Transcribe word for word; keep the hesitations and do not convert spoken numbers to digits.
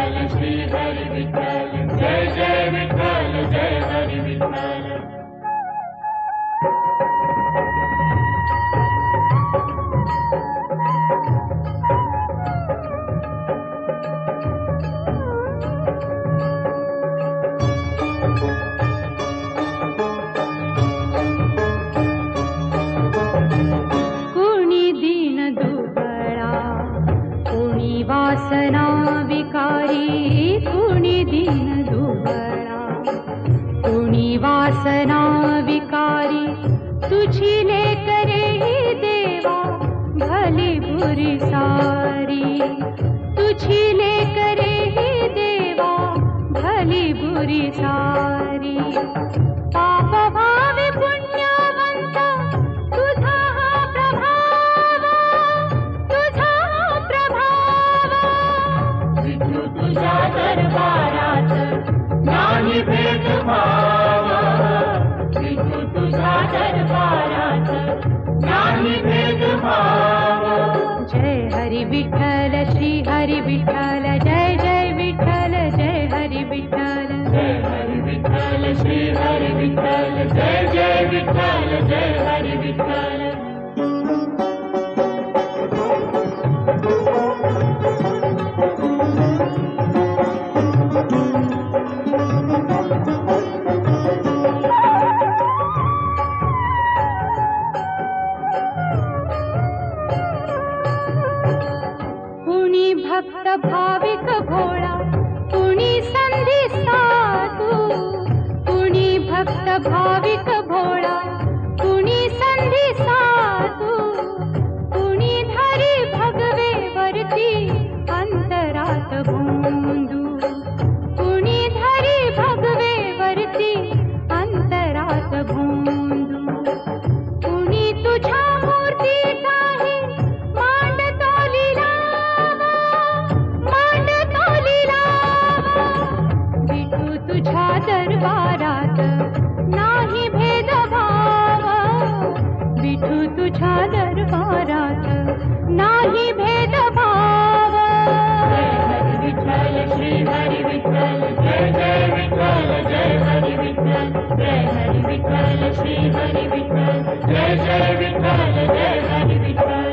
विठ्ठल श्री हरी विठ्ठल जय जय विठ्ठल जय हरी विठ्ठल वासना विकारी कुणी दीन दुबळा कुणी वासना विकारी तुझी लेकरे देवा भली बुरी सारी तुझी लेकरे देवा भली बुरी सारी पाप भावी पुण्यवंत तुझा हा प्रभाव तुझा हा प्रभाव विठू तुझ्या दरबारात नाही भेदभाव विठू तुझ्या दरबारात नाही भेदभाव जय हरी विठ्ठल श्री हरी विठ्ठल जय जय विठ्ठल जय हरी विठ्ठल जय हरी विठ्ठल श्री हरी विठ्ठल जय जय विठ्ठल जय हरी विठ्ठल कुणी भक्त भाविक भोळा कुणी संधी साधू कुणी भक्त भाविक भोळा कुणी संधी साधू कुणी धरी भगवे वरती अंतरात भोंदू कुणी धरी भगवे वरती अंतरात भोंदू कुणी तुझ्या मूर्तीचाही मांडतो लिलावा मांडतो लिलावा विठू तुझ्या दरबारात नाही भेदभाव विठू तुझ्या दरबारात नाही भेदभाव जय हरी विठ्ठल श्री हरी विठ्ठल जय जय विठ्ठल जय हरी विठ्ठल जय हरी विठ्ठल श्री हरी विठ्ठल जय जय विठ्ठल जय हरी विठ्ठल